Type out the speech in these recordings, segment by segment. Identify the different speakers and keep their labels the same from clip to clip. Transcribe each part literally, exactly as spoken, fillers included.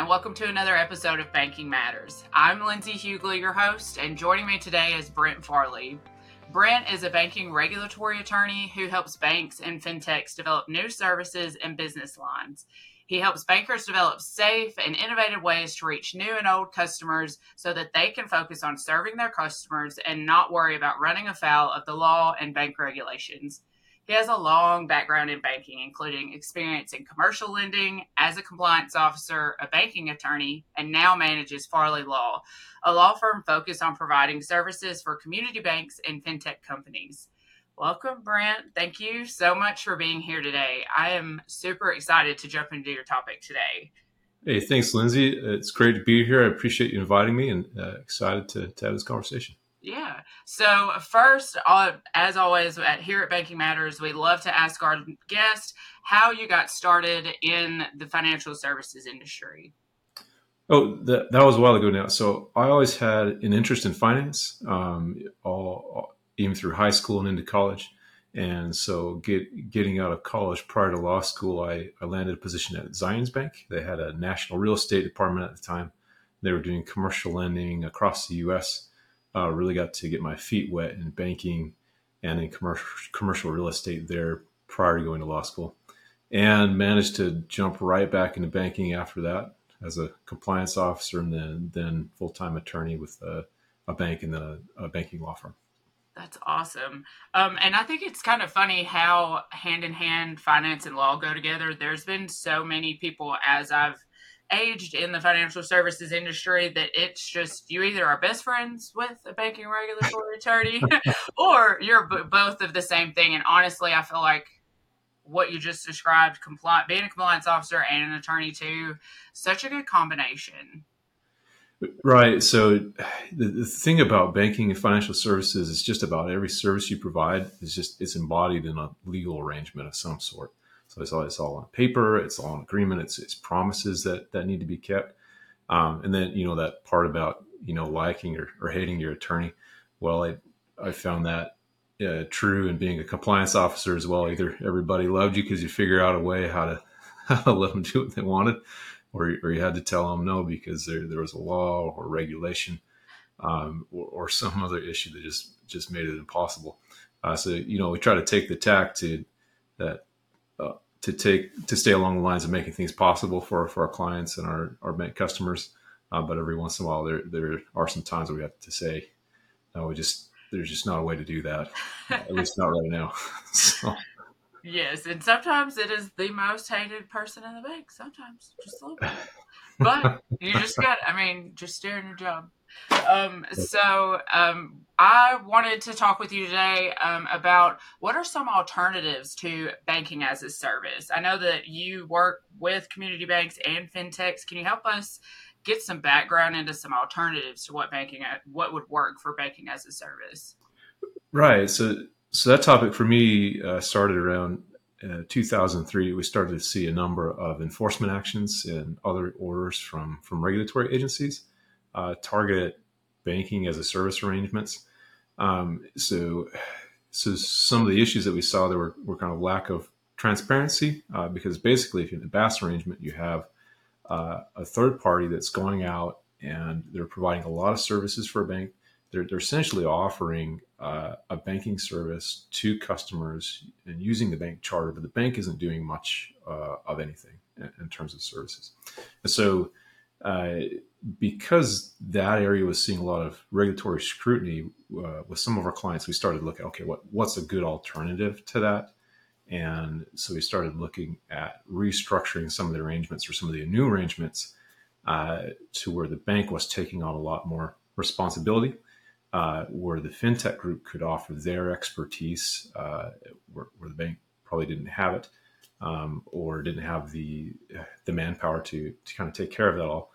Speaker 1: and welcome to another episode of Banking Matters. I'm Lindsay Hughley, your host, and joining me today is Brent Farley. Brent is a banking regulatory attorney who helps banks and fintechs develop new services and business lines. He helps bankers develop safe and innovative ways to reach new and old customers so that they can focus on serving their customers and not worry about running afoul of the law and bank regulations. He has a long background in banking, including experience in commercial lending, as a compliance officer, a banking attorney, and now manages Farley Law, a law firm focused on providing services for community banks and fintech companies. Welcome, Brent. Thank you so much for being here today. I am super excited to jump into your topic today.
Speaker 2: Hey, thanks, Lindsay. It's great to be here. I appreciate you inviting me and uh, excited to, to have this conversation.
Speaker 1: Yeah. So first, uh, as always, at, here at Banking Matters, we love to ask our guests how you got started in the financial services industry.
Speaker 2: Oh, that, that was a while ago now. So I always had an interest in finance, um, all, all even through high school and into college. And so get, getting out of college prior to law school, I, I landed a position at Zions Bank. They had a national real estate department at the time. They were doing commercial lending across the U S Uh, really got to get my feet wet in banking and in commercial commercial real estate there prior to going to law school, and managed to jump right back into banking after that as a compliance officer and then then full-time attorney with a, a bank and then a, a banking law firm.
Speaker 1: That's awesome. Um, and I think it's kind of funny how hand in hand finance and law go together. There's been so many people as I've aged in the financial services industry that it's just you either are best friends with a banking regulatory attorney or you're b- both of the same thing. And honestly, I feel like what you just described, compli- being a compliance officer and an attorney too, such a good combination.
Speaker 2: Right. So the, the thing about banking and financial services is just about every service you provide is just it's embodied in a legal arrangement of some sort. So it's all, it's all on paper, it's all on agreement, it's, it's promises that, that need to be kept. Um, and then, you know, that part about, you know, liking or, or hating your attorney. Well, I, I found that uh, true in being a compliance officer as well. Either everybody loved you because you figure out a way how to, how to let them do what they wanted, or, or you had to tell them no because there, there was a law or regulation um, or, or some other issue that just, just made it impossible. Uh, so, you know, we try to take the tack to that, Uh, to take to stay along the lines of making things possible for, for our clients and our, our bank customers. Uh, but every once in a while, there there are some times where we have to say, no, we just there's just not a way to do that, uh, at least not right now. So.
Speaker 1: Yes, and sometimes it is the most hated person in the bank. Sometimes, just a little bit. But you just got, I mean, just doing your job. Um, so um, I wanted to talk with you today um, about what are some alternatives to banking as a service. I know that you work with community banks and fintechs. Can you help us get some background into some alternatives to what banking, what would work for banking as a service?
Speaker 2: Right. So, so that topic for me uh, started around uh, two thousand three. We started to see a number of enforcement actions and other orders from, from regulatory agencies uh, targeted banking as a service arrangements. Um, so, so some of the issues that we saw there were, were kind of lack of transparency uh, because basically if you're in a B A S arrangement, you have uh, a third party that's going out and they're providing a lot of services for a bank. They're, they're essentially offering uh, a banking service to customers and using the bank charter, but the bank isn't doing much uh, of anything in, in terms of services. And so uh, because that area was seeing a lot of regulatory scrutiny uh, with some of our clients, we started looking, okay, what, what's a good alternative to that? And so we started looking at restructuring some of the arrangements or some of the new arrangements uh, to where the bank was taking on a lot more responsibility, uh, where the fintech group could offer their expertise, uh, where, where the bank probably didn't have it um, or didn't have the the manpower to to kind of take care of that all.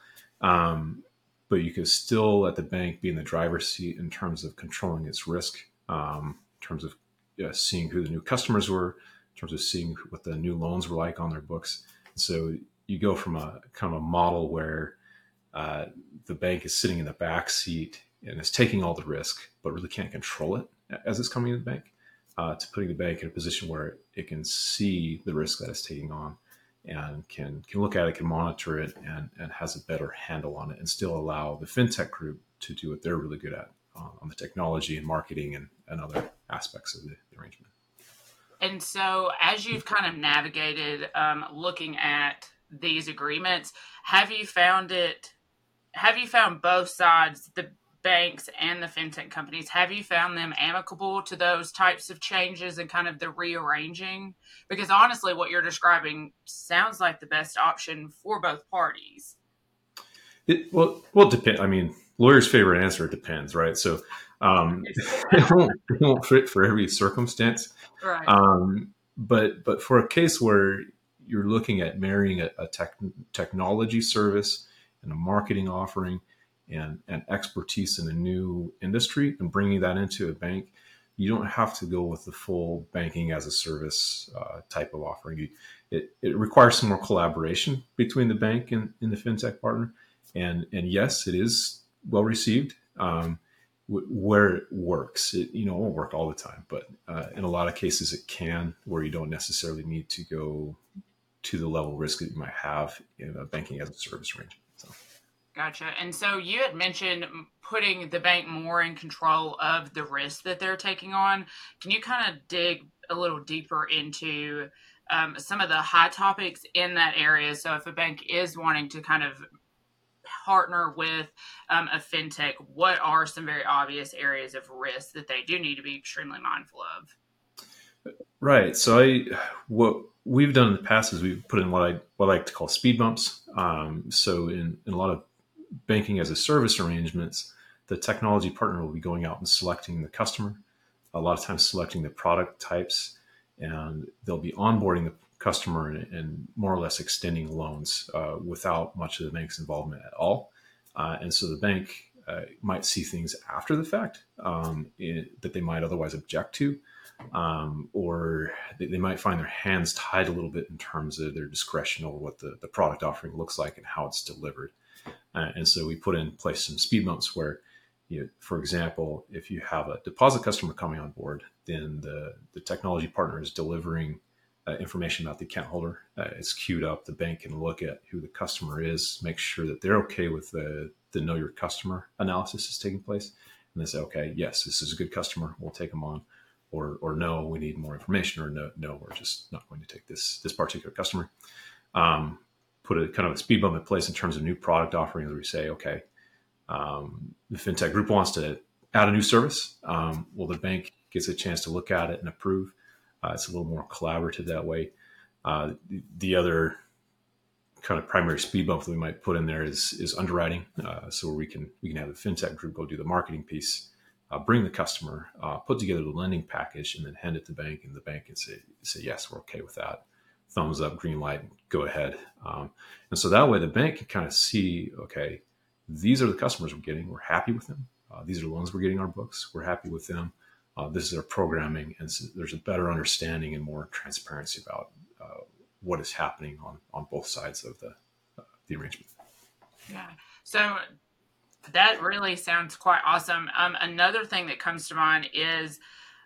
Speaker 2: Um, but you could still let the bank be in the driver's seat in terms of controlling its risk, um, in terms of uh, seeing who the new customers were, in terms of seeing what the new loans were like on their books. So you go from a kind of a model where uh, the bank is sitting in the back seat and is taking all the risk, but really can't control it as it's coming to the bank, uh, to putting the bank in a position where it can see the risk that it's taking on and can can look at it, can monitor it, and and has a better handle on it, and still allow the fintech group to do what they're really good at uh, on the technology and marketing and, and other aspects of the, the arrangement.
Speaker 1: And so, as you've kind of navigated um, looking at these agreements, have you found it? Have you found both sides, the banks and the fintech companies, have you found them amicable to those types of changes and kind of the rearranging? Because honestly, what you're describing sounds like the best option for both parties.
Speaker 2: It, well, well, it depends. I mean, lawyer's favorite answer, it depends, right? So um, it, won't, it won't fit for every circumstance.
Speaker 1: Right.
Speaker 2: Um, but but for a case where you're looking at marrying a, a tech, technology service and a marketing offering and, and expertise in a new industry and bringing that into a bank, you don't have to go with the full banking as a service uh, type of offering. You, it, it requires some more collaboration between the bank and, and the fintech partner. And, and yes, it is well received. Um, where it works. It, you know, it won't work all the time, but uh, in a lot of cases it can, where you don't necessarily need to go to the level of risk that you might have in a banking as a service arrangement. So.
Speaker 1: Gotcha. And so you had mentioned putting the bank more in control of the risk that they're taking on. Can you kind of dig a little deeper into um, some of the high topics in that area? So if a bank is wanting to kind of partner with um, a fintech, what are some very obvious areas of risk that they do need to be extremely mindful of?
Speaker 2: Right. So I, what we've done in the past is we've put in what I what I like to call speed bumps. Um, so in, in a lot of banking as a service arrangements, the technology partner will be going out and selecting the customer, a lot of times selecting the product types, and they'll be onboarding the customer and, and more or less extending loans uh, without much of the bank's involvement at all. Uh, and so the bank uh, might see things after the fact um, in, that they might otherwise object to, um, or they, they might find their hands tied a little bit in terms of their discretion over what the, the product offering looks like and how it's delivered. Uh, and so we put in place some speed bumps where, you know, for example, if you have a deposit customer coming on board, then the, the technology partner is delivering Uh, information about the account holder. Uh, it's queued up. The bank can look at who the customer is, make sure that they're okay with the, the know your customer analysis is taking place. And they say, okay, yes, this is a good customer. We'll take them on. Or, or no, we need more information. Or no, no, we're just not going to take this, this particular customer. Um, put a kind of a speed bump in place in terms of new product offerings where we say, okay, um, the fintech group wants to add a new service. Um, well, the bank gets a chance to look at it and approve. Uh, it's a little more collaborative that way. Uh, the, the other kind of primary speed bump that we might put in there is is underwriting. Uh, so where we can we can have the fintech group go do the marketing piece, uh, bring the customer, uh, put together the lending package, and then hand it to the bank, and the bank can say say yes, we're okay with that, thumbs up, green light, go ahead. Um, and so that way the bank can kind of see, okay, these are the customers we're getting, we're happy with them. Uh, these are the loans we're getting on our books, we're happy with them. Uh, this is our programming, and so there's a better understanding and more transparency about uh, what is happening on, on both sides of the uh, the arrangement.
Speaker 1: Yeah, so that really sounds quite awesome. Um, another thing that comes to mind is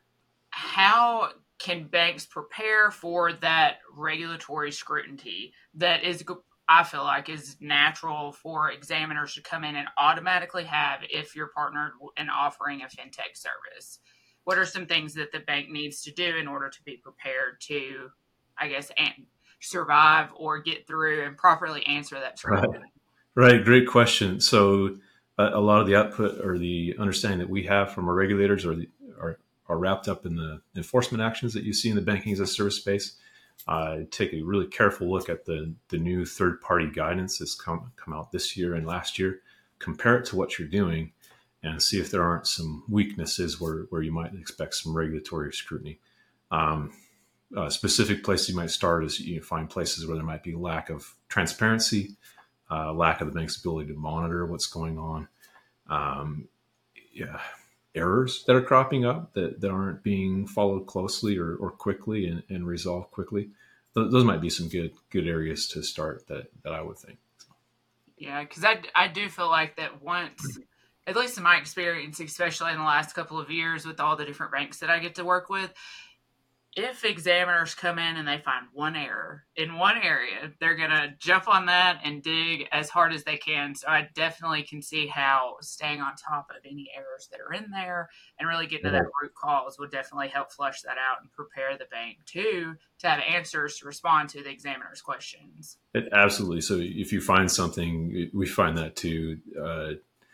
Speaker 1: how can banks prepare for that regulatory scrutiny that is, I feel like, is natural for examiners to come in and automatically have if you're partnered in offering a fintech service? What are some things that the bank needs to do in order to be prepared to, I guess, an- survive or get through and properly answer that scrutiny?
Speaker 2: Right. Right. Great question. So uh, a lot of the output or the understanding that we have from our regulators are, the, are, are wrapped up in the enforcement actions that you see in the banking as a service space. Uh, take a really careful look at the, the new third-party guidance that's come, come out this year and last year. Compare it to what you're doing and see if there aren't some weaknesses where, where you might expect some regulatory scrutiny. Um, a specific place you might start is you find places where there might be lack of transparency, uh, lack of the bank's ability to monitor what's going on, um, yeah, errors that are cropping up that, that aren't being followed closely or, or quickly and, and resolved quickly. Th- those might be some good good areas to start that, that I would think.
Speaker 1: Yeah, because I, I do feel like that once, at least in my experience, especially in the last couple of years with all the different banks that I get to work with, if examiners come in and they find one error in one area, they're going to jump on that and dig as hard as they can. So I definitely can see how staying on top of any errors that are in there and really getting to that root cause would definitely help flush that out and prepare the bank too to have answers to respond to the examiner's questions.
Speaker 2: It, absolutely. So if you find something, we find that too. Uh,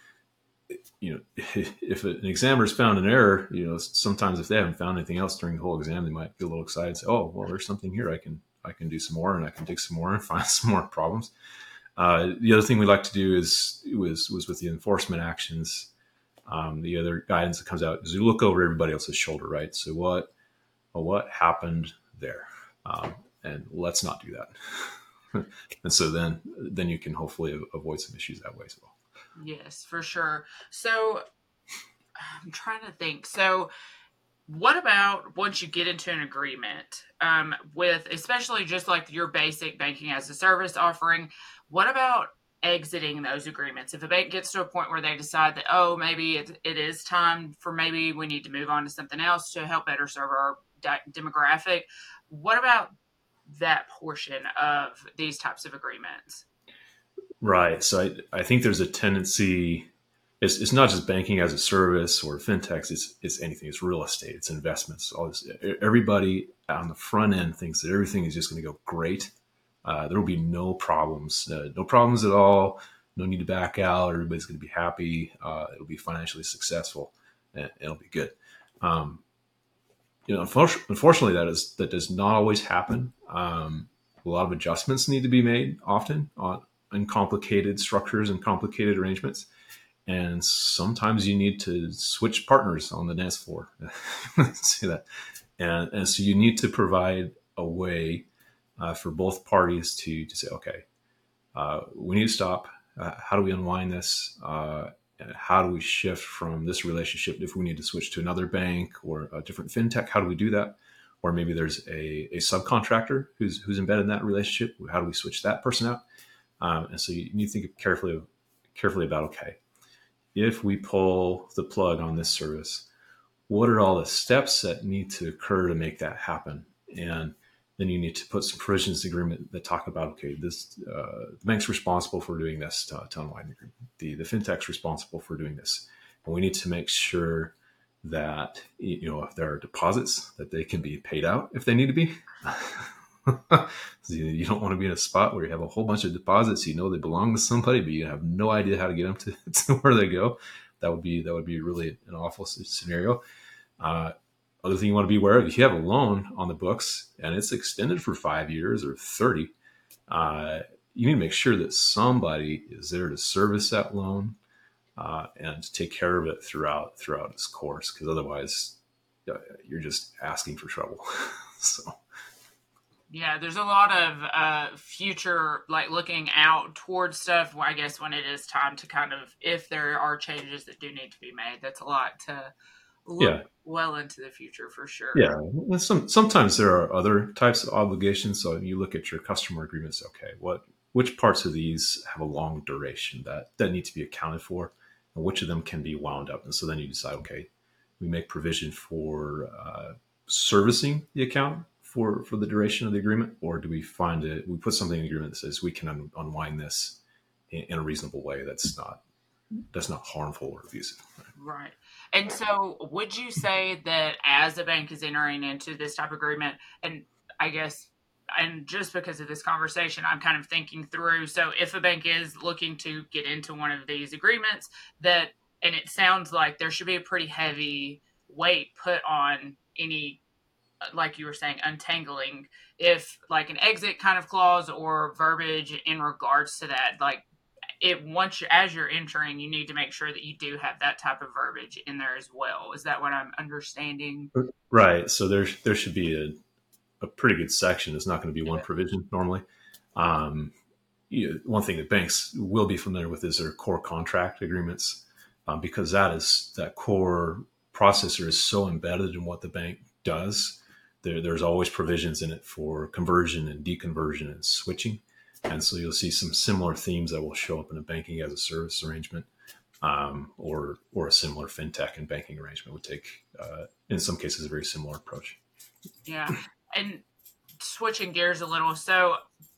Speaker 2: you know, if an examiner's found an error, you know, sometimes if they haven't found anything else during the whole exam, they might get a little excited and say, oh, well, there's something here. I can, I can do some more, and I can dig some more and find some more problems. Uh, the other thing we like to do is, was, was with the enforcement actions. Um, the other guidance that comes out is you look over everybody else's shoulder, right? So what, well, what happened there? Um, and let's not do that. And so then, then you can hopefully avoid some issues that way as well.
Speaker 1: Yes, for sure. So I'm trying to think. So what about once you get into an agreement um, with, especially just like your basic banking as a service offering, what about exiting those agreements? If a bank gets to a point where they decide that, oh, maybe it, it is time for maybe we need to move on to something else to help better serve our di- demographic, what about that portion of these types of agreements?
Speaker 2: Right. So I, I think there's a tendency, it's, it's not just banking as a service or fintechs, it's, it's anything. It's real estate, it's investments. All this, everybody on the front end thinks that everything is just going to go great. Uh, there will be no problems, uh, no problems at all. No need to back out. Everybody's going to be happy. Uh, it'll be financially successful, and it'll be good. Um, you know, unfortunately, that is that does not always happen. Um, a lot of adjustments need to be made often on in complicated structures and complicated arrangements. And sometimes you need to switch partners on the dance floor. See that. And, and so you need to provide a way uh, for both parties to, to say, okay, uh, we need to stop. Uh, how do we unwind this? Uh, how do we shift from this relationship? If we need to switch to another bank or a different fintech, how do we do that? Or maybe there's a, a subcontractor who's, who's embedded in that relationship. How do we switch that person out? Um, and so you need to think carefully, carefully about, okay, if we pull the plug on this service, what are all the steps that need to occur to make that happen? And then you need to put some provisions in the agreement that talk about, okay, this uh, the bank's responsible for doing this to, to unwind the agreement. The, the fintech's responsible for doing this. And we need to make sure that, you know, if there are deposits, that they can be paid out if they need to be. So you don't want to be in a spot where you have a whole bunch of deposits. You know they belong to somebody, but you have no idea how to get them to, to where they go. That would be that would be really an awful scenario. Uh, other thing you want to be aware of: if you have a loan on the books and it's extended for five years or thirty, uh, you need to make sure that somebody is there to service that loan uh, and to take care of it throughout throughout its course. Because otherwise, uh, you're just asking for trouble. So.
Speaker 1: Yeah, there's a lot of uh, future, like looking out towards stuff. I guess when it is time to kind of, if there are changes that do need to be made, that's a lot to look yeah. well into the future for sure.
Speaker 2: Yeah, well, some, sometimes there are other types of obligations. So you look at your customer agreements. Okay, what which parts of these have a long duration that that need to be accounted for, and which of them can be wound up? And so then you decide, okay, we make provision for uh, servicing the account for, for the duration of the agreement, or do we find it, we put something in the agreement that says we can un, unwind this in, in a reasonable way that's not that's not harmful or abusive.
Speaker 1: Right? Right. And so would you say that as a bank is entering into this type of agreement, and I guess, and just because of this conversation, I'm kind of thinking through, so if a bank is looking to get into one of these agreements, that, and it sounds like there should be a pretty heavy weight put on any, like you were saying, untangling, if like an exit kind of clause or verbiage in regards to that, like it once you, as you're entering, you need to make sure that you do have that type of verbiage in there as well. Is that what I'm understanding?
Speaker 2: Right. So there, there should be a, a pretty good section. It's not going to be one provision normally. Um, you know, one thing that banks will be familiar with is their core contract agreements, um, because that is that core processor is so embedded in what the bank does. There, there's always provisions in it for conversion and deconversion and switching. And so you'll see some similar themes that will show up in a banking as a service arrangement, um, or or a similar fintech and banking arrangement would take, uh, in some cases, a very similar approach.
Speaker 1: Yeah. And switching gears a little. So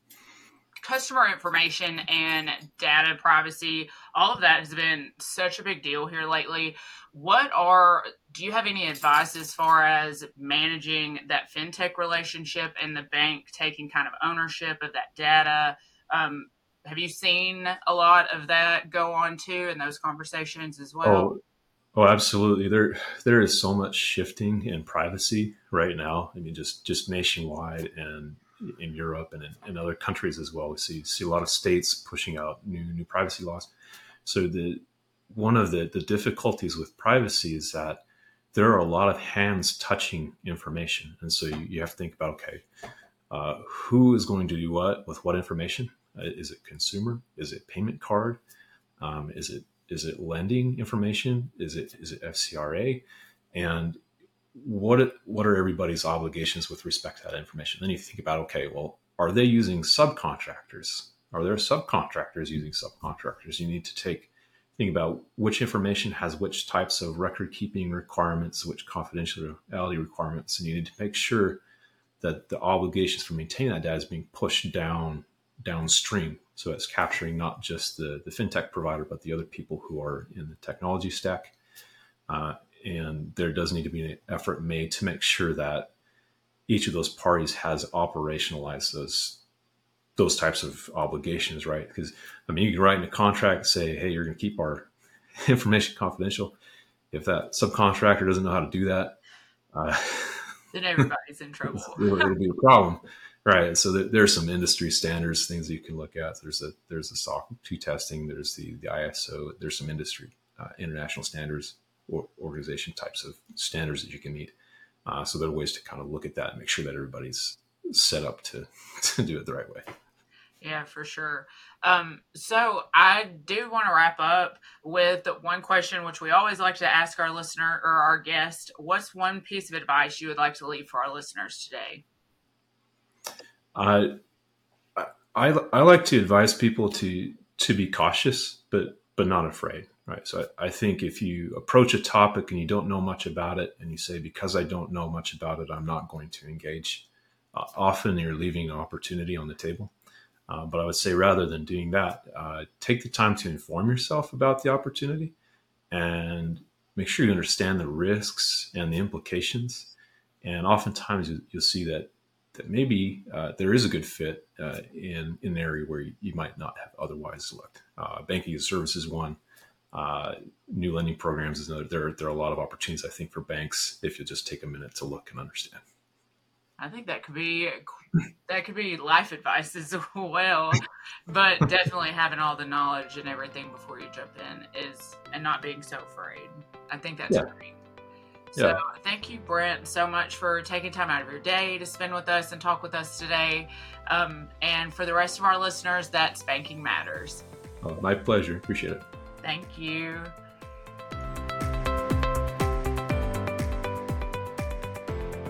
Speaker 1: customer information and data privacy, all of that has been such a big deal here lately. What are, do you have any advice as far as managing that fintech relationship and the bank taking kind of ownership of that data? Um, have you seen a lot of that go on too in those conversations as well?
Speaker 2: Oh, oh, absolutely. There, there is so much shifting in privacy right now. I mean, just just nationwide and in Europe and in, in other countries as well. We see see a lot of states pushing out new new privacy laws. So the one of the the difficulties with privacy is that there are a lot of hands touching information, and so you, you have to think about, okay, uh, who is going to do what with what information? Uh, is it consumer? Is it payment card? Um, is it is it lending information? Is it is it F C R A? And what it, what are everybody's obligations with respect to that information? Then you think about, okay, well, are they using subcontractors? Are there subcontractors using subcontractors? You need to take think about which information has which types of record keeping requirements, which confidentiality requirements, and you need to make sure that the obligations for maintaining that data is being pushed down downstream. So it's capturing not just the, the fintech provider, but the other people who are in the technology stack. Uh, and there does need to be an effort made to make sure that each of those parties has operationalized those those types of obligations, right? Because, I mean, you can write in a contract and say, hey, you're going to keep our information confidential. If that subcontractor doesn't know how to do that, uh,
Speaker 1: Then everybody's in trouble.
Speaker 2: it'll, it'll be a problem, right? So there, there's some industry standards, things that you can look at. There's a there's the S O C two testing. There's the the I S O. There's some industry uh, international standards or organization types of standards that you can meet. Uh, so there are ways to kind of look at that and make sure that everybody's set up to to do it the right way.
Speaker 1: Yeah, for sure. Um, so I do want to wrap up with one question, which we always like to ask our listener or our guest. What's one piece of advice you would like to leave for our listeners today?
Speaker 2: Uh, I I like to advise people to to be cautious, but but not afraid, right? So I, I think if you approach a topic and you don't know much about it, and you say, because I don't know much about it, I'm not going to engage, uh, often you're leaving an opportunity on the table. Uh, but I would say, rather than doing that, uh, take the time to inform yourself about the opportunity and make sure you understand the risks and the implications. And oftentimes you, you'll see that that maybe uh, there is a good fit uh, in, in an area where you, you might not have otherwise looked. Uh, banking as a service is one. Uh, new lending programs is another. There, there are a lot of opportunities, I think, for banks if you just take a minute to look and understand.
Speaker 1: I think that could be that could be life advice as well, but definitely having all the knowledge and everything before you jump in is, and not being so afraid. I think that's
Speaker 2: Yeah.
Speaker 1: great. So
Speaker 2: Yeah.
Speaker 1: thank you, Brent, so much for taking time out of your day to spend with us and talk with us today. Um, and for the rest of our listeners, that's Banking Matters.
Speaker 2: Oh, my pleasure. Appreciate it.
Speaker 1: Thank you.